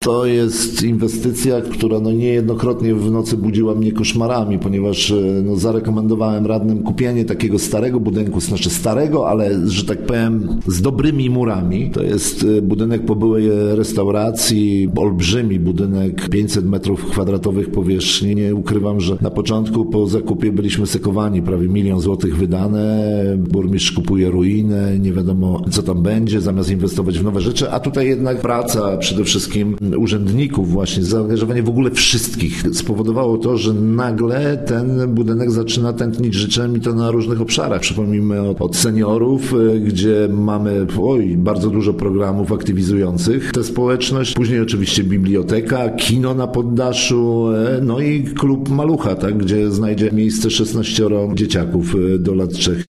To jest inwestycja, która niejednokrotnie w nocy budziła mnie koszmarami, ponieważ zarekomendowałem radnym kupienie takiego starego budynku, znaczy starego, ale że tak powiem z dobrymi murami. To jest budynek po byłej restauracji, olbrzymi budynek, 500 metrów kwadratowych powierzchni. Nie ukrywam, że na początku po zakupie byliśmy sekowani, prawie 1 000 000 złotych wydane, burmistrz kupuje ruinę, nie wiadomo co tam będzie, zamiast inwestować w nowe rzeczy, a tutaj jednak praca przede wszystkim urzędników właśnie, zaangażowanie w ogóle wszystkich spowodowało to, że nagle ten budynek zaczyna tętnić życiem i to na różnych obszarach. Przypomnijmy od seniorów, gdzie mamy bardzo dużo programów aktywizujących tę społeczność, później oczywiście biblioteka, kino na poddaszu, no i klub Malucha, tak, gdzie znajdzie miejsce 16 dzieciaków do lat 3.